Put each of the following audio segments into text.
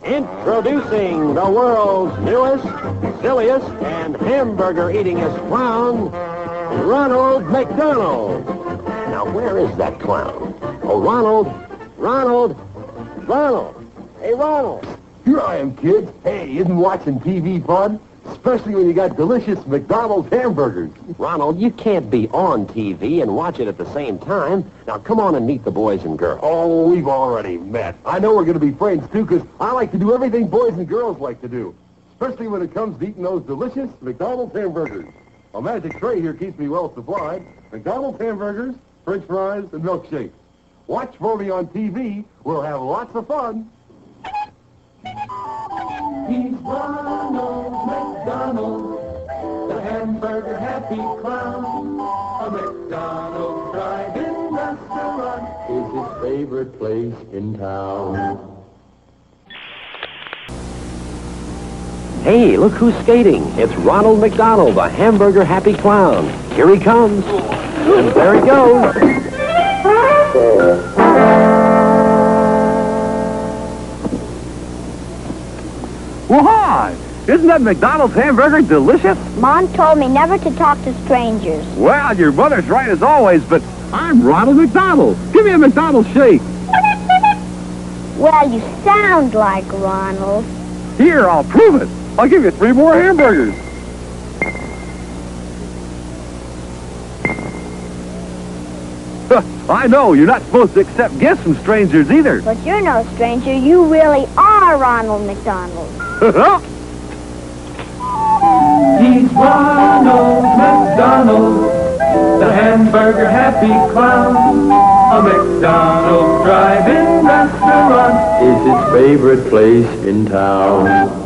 Introducing the world's newest, silliest, and hamburger-eatingest clown, Ronald McDonald. Now, where is that clown? Oh, Ronald! Hey, Ronald! Here I am, kids. Hey, isn't watching TV fun? Especially when you got delicious McDonald's hamburgers. Ronald, you can't be on TV and watch it at the same time. Now, come on and meet the boys and girls. Oh, we've already met. I know we're going to be friends, too, because I like to do everything boys and girls like to do. Especially when it comes to eating those delicious McDonald's hamburgers. A magic tray here keeps me well supplied. McDonald's hamburgers, French fries, and milkshakes. Watch for me on TV. We'll have lots of fun. He's Ronald McDonald, the hamburger happy clown. A McDonald's drive-in restaurant is his favorite place in town. Hey, look who's skating. It's Ronald McDonald, the hamburger happy clown. Here he comes. And there he goes. Well, hi! Isn't that McDonald's hamburger delicious? Mom told me never to talk to strangers. Well, your mother's right as always, but I'm Ronald McDonald. Give me a McDonald's shake. Well, you sound like Ronald. Here, I'll prove it. I'll give you 3 more hamburgers. I know, you're not supposed to accept gifts from strangers either. But you're no stranger. You really are Ronald McDonald. He's Ronald McDonald, the hamburger happy clown. A McDonald's drive-in restaurant is his favorite place in town.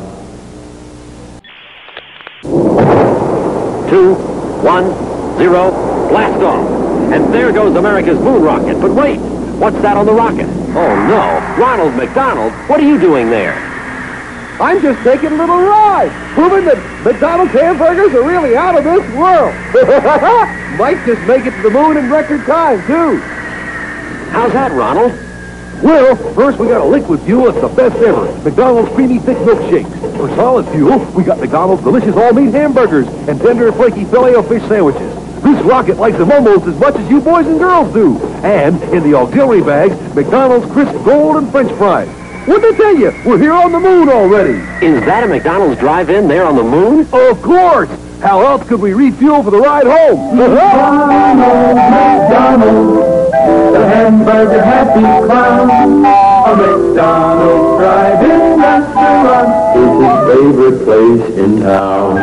2, 1, 0, blast off. And there goes America's moon rocket. But wait, what's that on the rocket? Oh, no. Ronald McDonald, what are you doing there? I'm just taking a little ride, proving that McDonald's hamburgers are really out of this world. Might just make it to the moon in record time, too. How's that, Ronald? Well, first we got a liquid fuel that's the best ever. McDonald's Creamy Thick Milkshakes. For solid fuel, we got McDonald's delicious all-meat hamburgers and tender and flaky Filet-O-Fish sandwiches. This rocket likes them almost as much as you boys and girls do. And in the auxiliary bags, McDonald's crisp golden French fries. What'd I tell you? We're here on the moon already. Is that a McDonald's drive-in there on the moon? Of course. How else could we refuel for the ride home? Ronald McDonald, the hamburger happy clown. A McDonald's drive-in restaurant is his favorite place in town.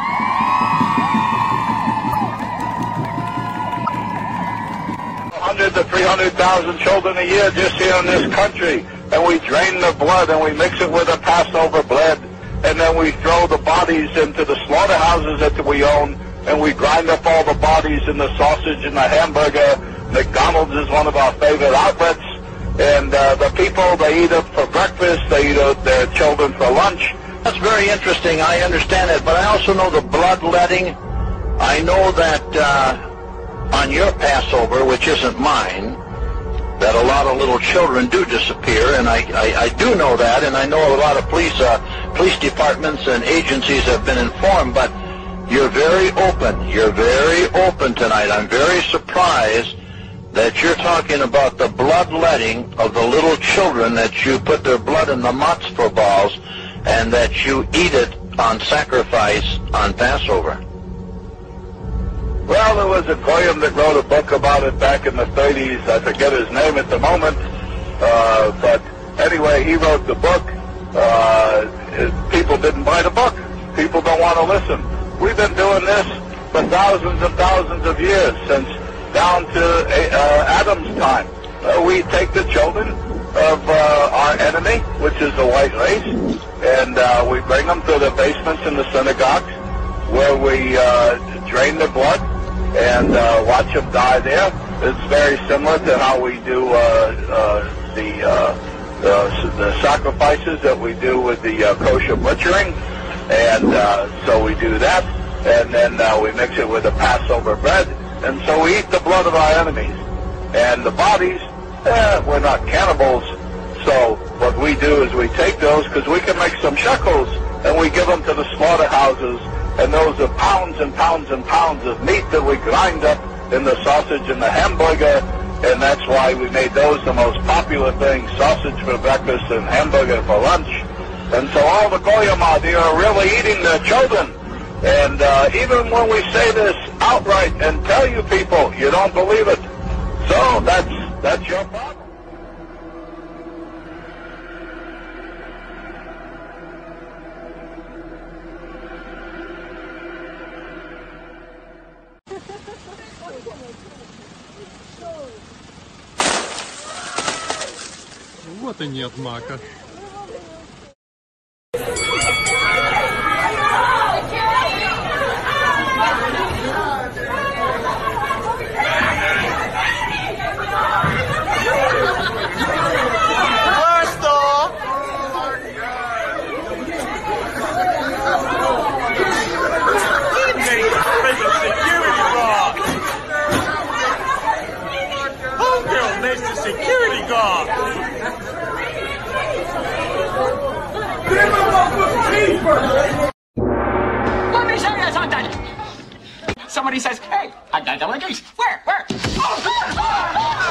Hundreds of 300,000 children a year just here in this country, and we drain the blood and we mix it with a Passover bread, and then we throw the bodies into the slaughterhouses that we own, and we grind up all the bodies in the sausage and the hamburger. McDonald's is one of our favorite outlets, and the people, they eat it for breakfast, they eat it, their children for lunch. That's very interesting. I understand it, but I also know the bloodletting. I know that on your Passover, which isn't mine, that a lot of little children do disappear, and I do know that, and I know a lot of police departments and agencies have been informed, but you're very open. You're very open tonight. I'm very surprised that you're talking about the bloodletting of the little children, that you put their blood in the matzo balls, and that you eat it on sacrifice on Passover. Well, there was a Goyim that wrote a book about it back in the 30s. I forget his name at the moment. But anyway, he wrote the book. People didn't buy the book. People don't want to listen. We've been doing this for thousands and thousands of years, since down to Adam's time. We take the children of our enemy, which is the white race, and we bring them to the basements in the synagogues, where we drain the blood and watch them die there. It's very similar to how we do the sacrifices that we do with the kosher butchering, and so we do that, and then we mix it with the Passover bread, and so we eat the blood of our enemies. And the bodies, we're not cannibals, so what what we do is we take those, because we can make some shekels, and we give them to the slaughterhouses, and those are pounds and pounds and pounds of meat that we grind up in the sausage and the hamburger, and that's why we made those the most popular thing, sausage for breakfast and hamburger for lunch. And so all the goyim out there are really eating their children. And even when we say this outright and tell you people, you don't believe it. So that's your problem. Вот и нет мака. Security guard! Let me show you something! Somebody says, hey, I got a delegation. Where?